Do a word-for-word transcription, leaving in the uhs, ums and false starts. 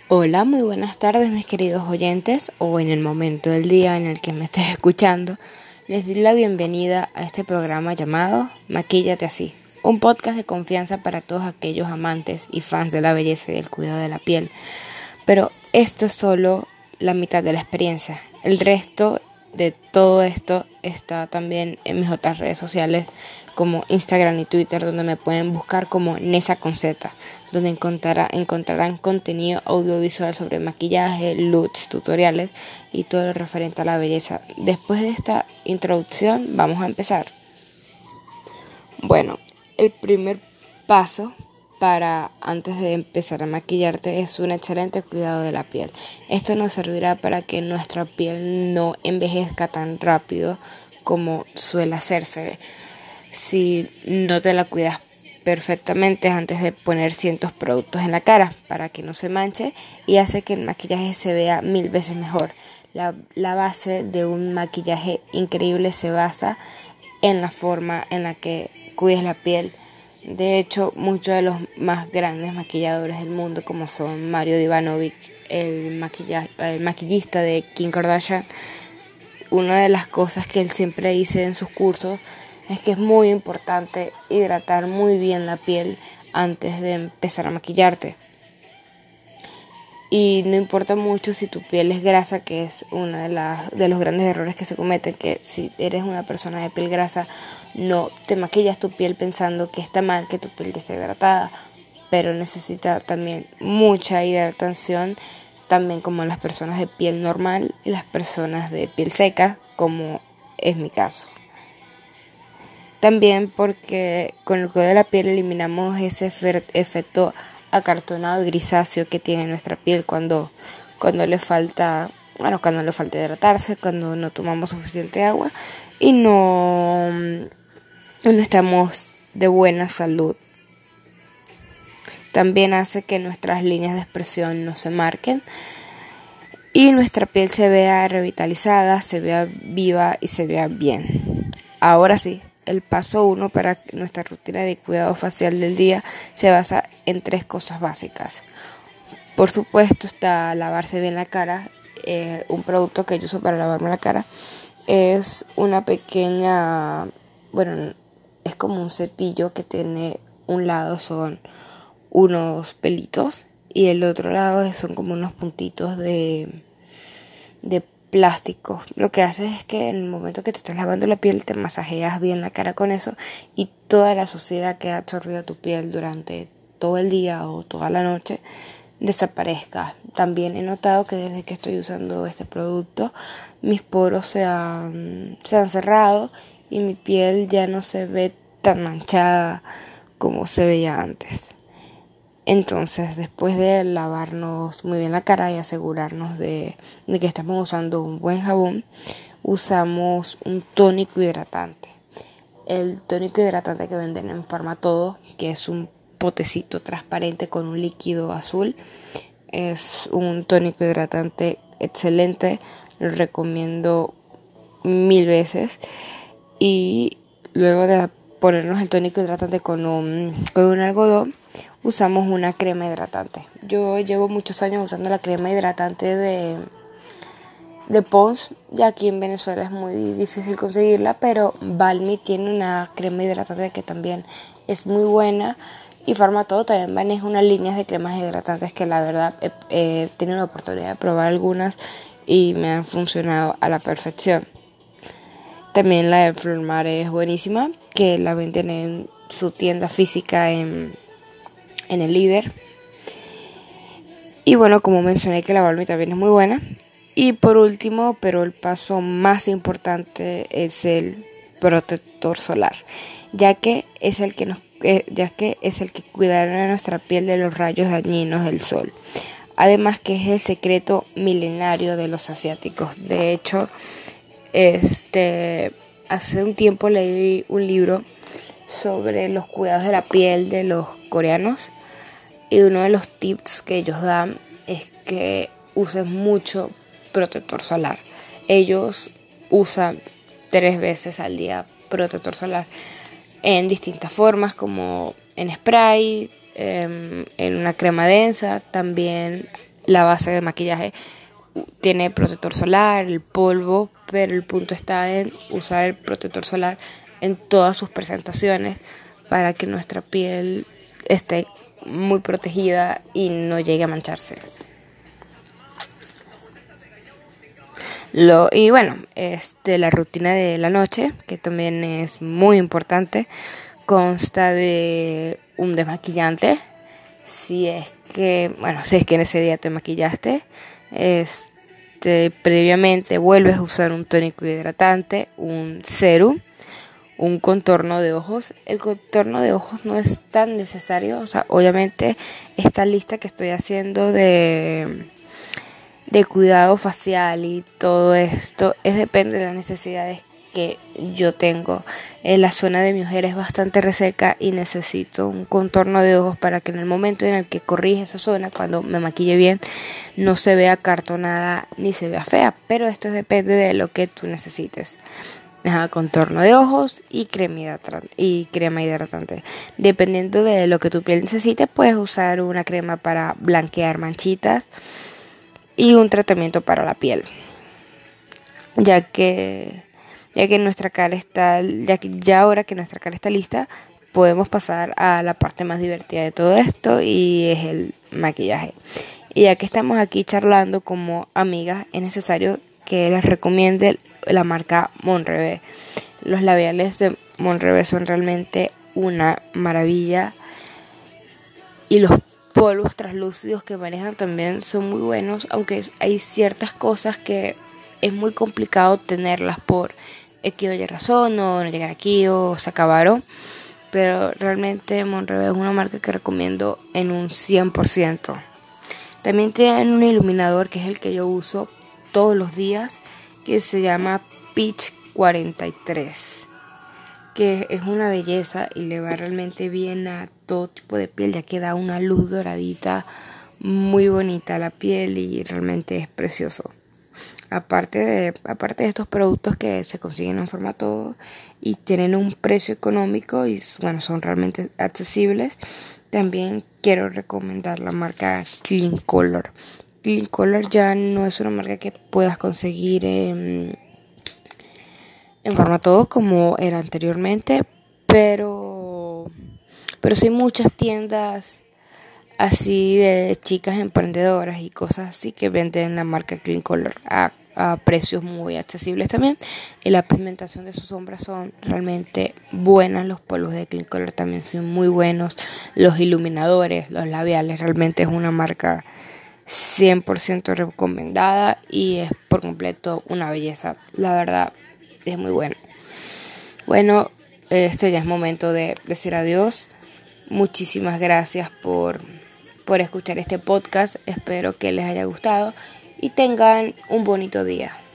Hola, muy buenas tardes mis queridos oyentes, o en el momento del día en el que me estés escuchando. Les doy la bienvenida a este programa llamado Maquíllate Así, un podcast de confianza para todos aquellos amantes y fans de la belleza y del cuidado de la piel. Pero esto es solo la mitad de la experiencia. El resto de todo esto está también en mis otras redes sociales como Instagram y Twitter, donde me pueden buscar como Nessa con Z, donde encontrará, encontrarán contenido audiovisual sobre maquillaje, looks, tutoriales y todo lo referente a la belleza. Después de esta introducción, vamos a empezar. Bueno, el primer paso para antes de empezar a maquillarte es un excelente cuidado de la piel. Esto nos servirá para que nuestra piel no envejezca tan rápido como suele hacerse si no te la cuidas perfectamente antes de poner ciertos productos en la cara para que no se manche y hace que el maquillaje se vea mil veces mejor. La, la base de un maquillaje increíble se basa en la forma en la que cuides la piel. De hecho, muchos de los más grandes maquilladores del mundo, como son Mario Ivanovic, el, maquilla, el maquillista de Kim Kardashian, una de las cosas que él siempre dice en sus cursos es que es muy importante hidratar muy bien la piel antes de empezar a maquillarte. Y no importa mucho si tu piel es grasa, que es uno de, las, de los grandes errores que se cometen, que si eres una persona de piel grasa, no te maquillas tu piel pensando que está mal que tu piel esté hidratada, pero necesita también mucha hidratación, también como las personas de piel normal y las personas de piel seca, como es mi caso. También porque con el cuidado de la piel eliminamos ese efecto acartonado y grisáceo que tiene nuestra piel cuando, cuando le falta, bueno, cuando le falta hidratarse, cuando no tomamos suficiente agua y no, no estamos de buena salud. También hace que nuestras líneas de expresión no se marquen y nuestra piel se vea revitalizada, se vea viva y se vea bien. Ahora sí. El paso uno para nuestra rutina de cuidado facial del día se basa en tres cosas básicas. Por supuesto está lavarse bien la cara. Eh, un producto que yo uso para lavarme la cara es una pequeña, bueno, es como un cepillo que tiene un lado son unos pelitos y el otro lado son como unos puntitos de, de plástico. Lo que haces es que en el momento que te estás lavando la piel te masajeas bien la cara con eso y toda la suciedad que ha absorbido tu piel durante todo el día o toda la noche desaparezca. También he notado que desde que estoy usando este producto mis poros se han, se han cerrado y mi piel ya no se ve tan manchada como se veía antes. Entonces, después de lavarnos muy bien la cara y asegurarnos de, de que estamos usando un buen jabón, usamos un tónico hidratante. El tónico hidratante que venden en Farmatodo, que es un potecito transparente con un líquido azul, es un tónico hidratante excelente, lo recomiendo mil veces. Y luego de ponernos el tónico hidratante con un, con un algodón, usamos una crema hidratante. Yo llevo muchos años usando la crema hidratante de, de Pond's, y aquí en Venezuela es muy difícil conseguirla, pero Balmy tiene una crema hidratante que también es muy buena, y Farmatodo también maneja unas líneas de cremas hidratantes que la verdad he, he tenido la oportunidad de probar algunas y me han funcionado a la perfección. También la de Flormar es buenísima, que la venden en su tienda física en en el líder. Y bueno, como mencioné que la Balmy también es muy buena. Y por último, pero el paso más importante es el protector solar, ya que es el que nos eh, ya que es el que cuidará nuestra piel de los rayos dañinos del sol. Además que es el secreto milenario de los asiáticos. De hecho, este hace un tiempo leí un libro sobre los cuidados de la piel de los coreanos. Y uno de los tips que ellos dan es que uses mucho protector solar. Ellos usan tres veces al día protector solar en distintas formas, como en spray, en una crema densa, también la base de maquillaje tiene protector solar, el polvo, pero el punto está en usar el protector solar en todas sus presentaciones para que nuestra piel esté muy protegida y no llegue a mancharse. Lo, y bueno, este, la rutina de la noche, que también es muy importante, consta de un desmaquillante. Si es que, bueno, si es que en ese día te maquillaste, este, previamente vuelves a usar un tónico hidratante, un serum, un contorno de ojos. El contorno de ojos no es tan necesario, o sea, obviamente esta lista que estoy haciendo de de cuidado facial y todo esto es depende de las necesidades que yo tengo. En la zona de mi ojera es bastante reseca y necesito un contorno de ojos para que en el momento en el que corrige esa zona, cuando me maquille bien, no se vea cartonada ni se vea fea, pero esto depende de lo que tú necesites. Ajá, contorno de ojos y crema hidratante, y crema hidratante. Dependiendo de lo que tu piel necesite, puedes usar una crema para blanquear manchitas y un tratamiento para la piel, ya que ya que nuestra cara está ya que ya ahora que nuestra cara está lista, podemos pasar a la parte más divertida de todo esto, y es el maquillaje. Y ya que estamos aquí charlando como amigas, es necesario que les recomiende la marca Monreve. Los labiales de Monreve son realmente una maravilla, y los polvos translúcidos que manejan también son muy buenos, aunque hay ciertas cosas que es muy complicado tenerlas por X o Y razón, o no llegar aquí o se acabaron, pero realmente Monreve es una marca que recomiendo en un cien por ciento. También tienen un iluminador que es el que yo uso todos los días, que se llama Peach cuarenta y tres, que es una belleza y le va realmente bien a todo tipo de piel, ya que da una luz doradita muy bonita a la piel y realmente es precioso. Aparte de, aparte de estos productos que se consiguen en formato y tienen un precio económico y bueno, son realmente accesibles, también quiero recomendar la marca Clean Color. Clean Color ya no es una marca que puedas conseguir en en formato como era anteriormente, pero pero sí hay muchas tiendas así de chicas emprendedoras y cosas así que venden la marca Clean Color a, a precios muy accesibles también, y la pigmentación de sus sombras son realmente buenas. Los polvos de Clean Color también son muy buenos, los iluminadores, los labiales, realmente es una marca cien por ciento recomendada y es por completo una belleza, la verdad es muy bueno. Bueno, este ya es momento de decir adiós. Muchísimas gracias por, por escuchar este podcast. Espero que les haya gustado y tengan un bonito día.